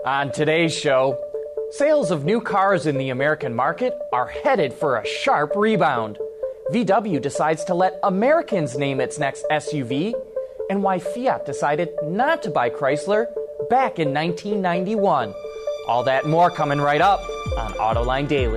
On today's show, sales of new cars in the American market are headed for a sharp rebound. VW decides to let Americans name its next SUV, and why Fiat decided not to buy Chrysler back in 1991. All that and more coming right up on Autoline Daily.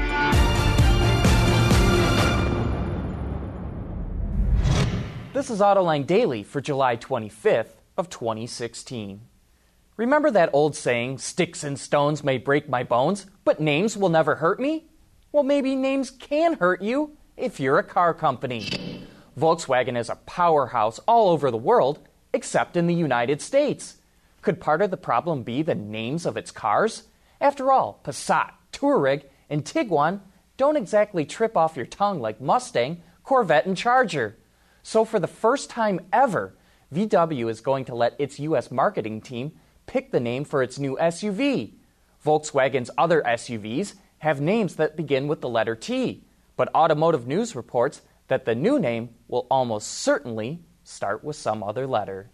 This is Autoline Daily for July 25th of 2016. Remember that old saying, sticks and stones may break my bones, but names will never hurt me? Well, maybe names can hurt you if you're a car company. Volkswagen is a powerhouse all over the world, except in the United States. Could part of the problem be the names of its cars? After all, Passat, Touareg, and Tiguan don't exactly trip off your tongue like Mustang, Corvette, and Charger. So for the first time ever, VW is going to let its U.S. marketing team pick the name for its new SUV. Volkswagen's other SUVs have names that begin with the letter T, but Automotive News reports that the new name will almost certainly start with some other letter.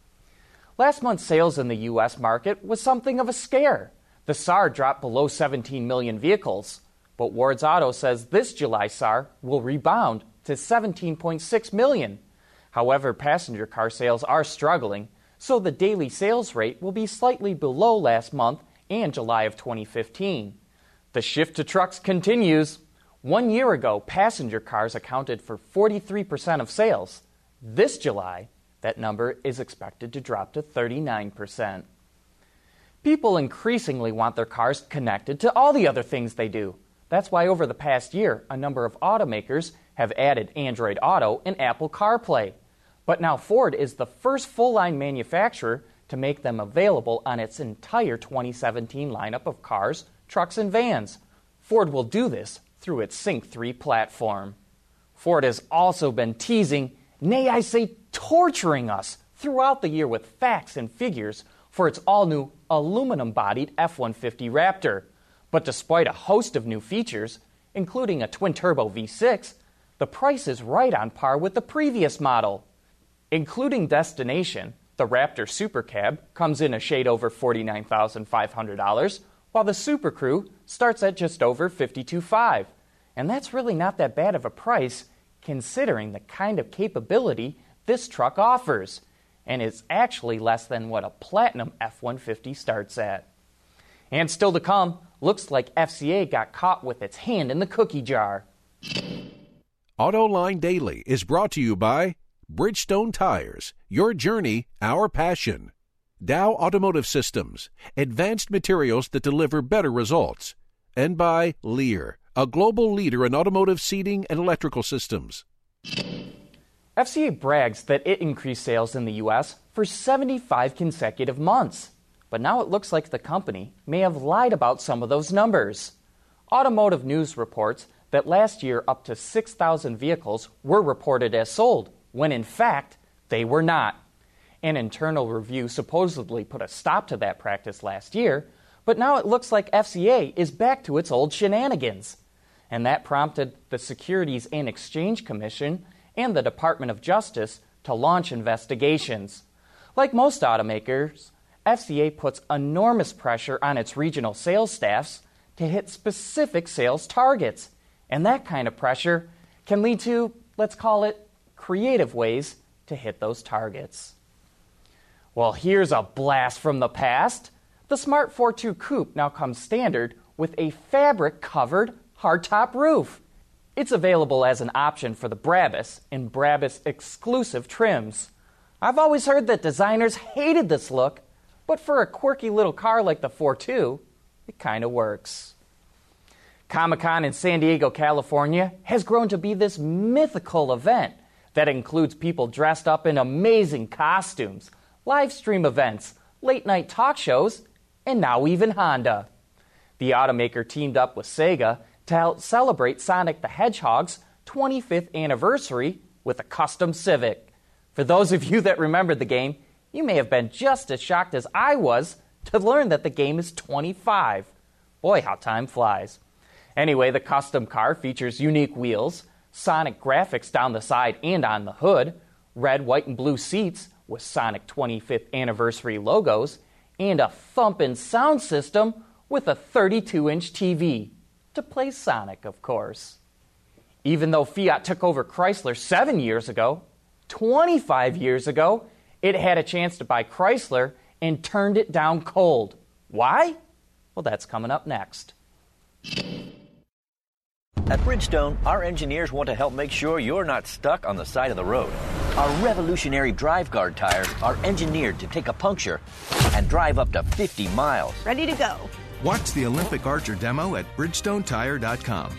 Last month's sales in the U.S. market was something of a scare. The SAAR dropped below 17 million vehicles, but Ward's Auto says this July SAAR will rebound to 17.6 million. However, passenger car sales are struggling, so the daily sales rate will be slightly below last month and July of 2015. The shift to trucks continues. 1 year ago, passenger cars accounted for 43% of sales. This July, that number is expected to drop to 39%. People increasingly want their cars connected to all the other things they do. That's why over the past year, a number of automakers have added Android Auto and Apple CarPlay. But now Ford is the first full-line manufacturer to make them available on its entire 2017 lineup of cars, trucks, and vans. Ford will do this through its Sync 3 platform. Ford has also been teasing, nay I say torturing us, throughout the year with facts and figures for its all-new aluminum-bodied F-150 Raptor. But despite a host of new features, including a twin-turbo V6, the price is right on par with the previous model. Including destination, the Raptor Super Cab comes in a shade over $49,500, while the Super Crew starts at just over $52,500. And that's really not that bad of a price considering the kind of capability this truck offers, and it's actually less than what a Platinum F-150 starts at. And still to come, looks like FCA got caught with its hand in the cookie jar. Autoline Daily is brought to you by Bridgestone Tires, your journey, our passion. Dow Automotive Systems, advanced materials that deliver better results. And by Lear, a global leader in automotive seating and electrical systems. FCA brags that it increased sales in the U.S. for 75 consecutive months. But now it looks like the company may have lied about some of those numbers. Automotive News reports that last year up to 6,000 vehicles were reported as sold, when in fact, they were not. An internal review supposedly put a stop to that practice last year, but now it looks like FCA is back to its old shenanigans. And that prompted the Securities and Exchange Commission and the Department of Justice to launch investigations. Like most automakers, FCA puts enormous pressure on its regional sales staffs to hit specific sales targets. And that kind of pressure can lead to, let's call it, creative ways to hit those targets. Well, here's a blast from the past. The Smart Fortwo Coupe now comes standard with a fabric-covered hardtop roof. It's available as an option for the Brabus in Brabus exclusive trims. I've always heard that designers hated this look, but for a quirky little car like the Fortwo, it kind of works. Comic-Con in San Diego, California has grown to be this mythical event that includes people dressed up in amazing costumes, live stream events, late-night talk shows, and now even Honda. The automaker teamed up with Sega to help celebrate Sonic the Hedgehog's 25th anniversary with a custom Civic. For those of you that remembered the game, you may have been just as shocked as I was to learn that the game is 25. Boy, how time flies. Anyway, the custom car features unique wheels, Sonic graphics down the side and on the hood, red, white, and blue seats with Sonic 25th anniversary logos, and a thumping sound system with a 32-inch TV. To play Sonic, of course. Even though Fiat took over Chrysler 7 years ago, 25 years ago, it had a chance to buy Chrysler and turned it down cold. Why? Well, that's coming up next. At Bridgestone, our engineers want to help make sure you're not stuck on the side of the road. Our revolutionary Drive Guard tires are engineered to take a puncture and drive up to 50 miles. Ready to go. Watch the Olympic Archer demo at BridgestoneTire.com.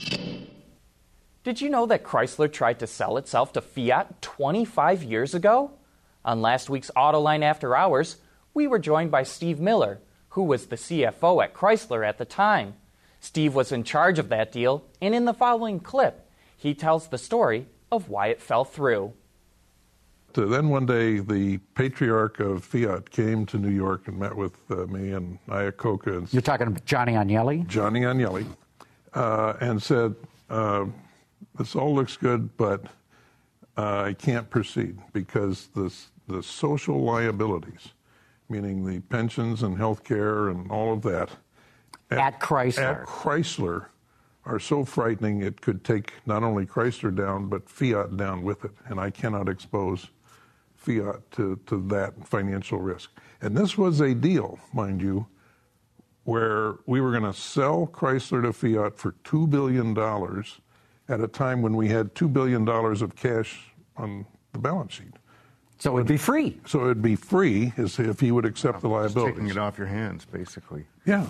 Did you know that Chrysler tried to sell itself to Fiat 25 years ago? On last week's Autoline After Hours, we were joined by Steve Miller, who was the CFO at Chrysler at the time. Steve was in charge of that deal, and in the following clip, he tells the story of why it fell through. Then one day, the patriarch of Fiat came to New York and met with me and Iacocca. And you're talking about Johnny Agnelli? Johnny Agnelli, and said, this all looks good, but I can't proceed because the social liabilities, meaning the pensions and health care and all of that, at Chrysler are so frightening it could take not only Chrysler down, but Fiat down with it. And I cannot expose Fiat to that financial risk. And this was a deal, mind you, where we were going to sell Chrysler to Fiat for $2 billion at a time when we had $2 billion of cash on the balance sheet. So it would be free. So it would be free as if he would accept the liabilities. Taking it off your hands, basically. Yeah,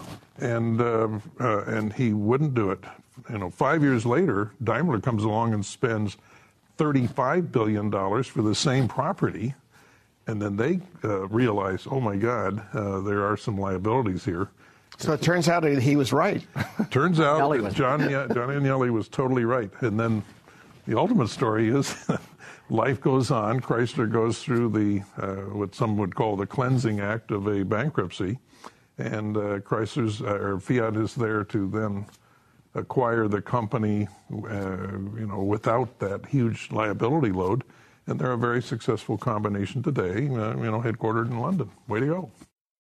and he wouldn't do it. 5 years later, Daimler comes along and spends $35 billion for the same property, and then they realize, oh my God, there are some liabilities here. So it turns out he was right. Turns out Johnny Agnelli was totally right. And then the ultimate story is life goes on. Chrysler goes through the what some would call the cleansing act of a bankruptcy, and Fiat is there to then acquire the company, without that huge liability load, and they're a very successful combination today. Headquartered in London. Way to go.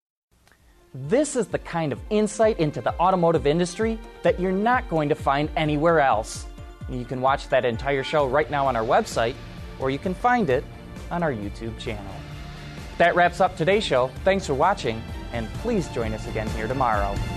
This is the kind of insight into the automotive industry that you're not going to find anywhere else. You can watch that entire show right now on our website, or you can find it on our YouTube channel. That wraps up today's show. Thanks for watching, and please join us again here tomorrow.